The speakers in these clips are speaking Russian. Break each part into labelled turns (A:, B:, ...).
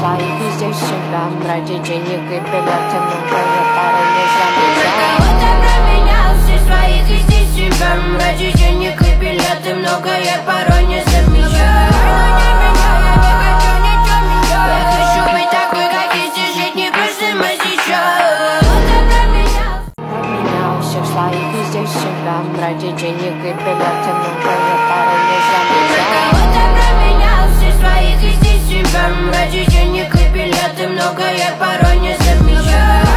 A: своих и здесь всегда ради денег и билеты много я порой не замечаю.
B: Кого-то променял все своих и здесь себя ради денег и билеты много я порой не замечаю. Я хочу быть такой, как есть, и жить не простым, а сейчас.
A: Променял всех своих и здесь всегда ради денег и билеты много я порой не замечаю.
B: Кого-то променял все своих и здесь себя ради денег и билеты много я порой не замечаю.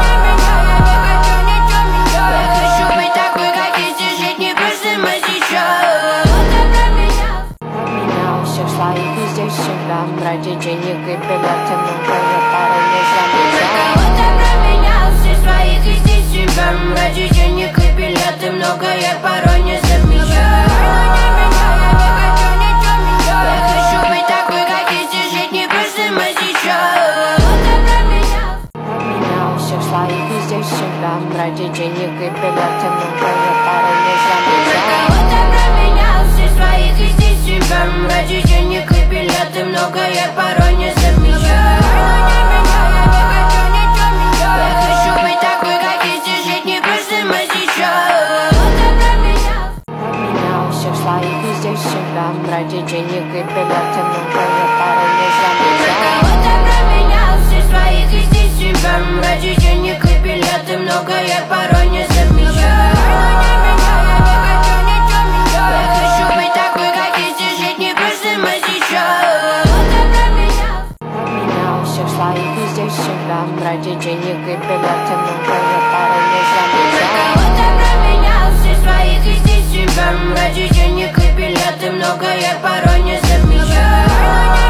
B: Я хочу быть такой, как есть, и жить не простым, а сейчас.
A: Променял всех своих и здесь всегда ради денег и билеты много я порой не замечаю.
B: Кого-то променял все своих и здесь себя ради денег и билеты много я порой не замечаю. Я хочу быть такой, как есть, и жить не простым, а сейчас.
A: Променял всех своих и здесь всегда ради денег и билеты много я порой не замечаю.
B: Кого-то променял все своих и здесь себя ради денег и билеты много я порой не замечаю. Я хочу быть такой, как есть, и жить не простым, а сейчас.
A: Променял всех своих и здесь всегда ради денег и билеты много я порой не замечаю.
B: Кого-то променял все своих и здесь себя ради денег и билеты много я порой не замечаю. Я хочу быть такой, как есть, и жить не простым, а сейчас.
A: Променял всех своих и здесь всегда ради денег и билеты много я порой не замечаю.
B: Кого-то променял все своих и здесь себя ради денег и билеты много я порой не замечаю.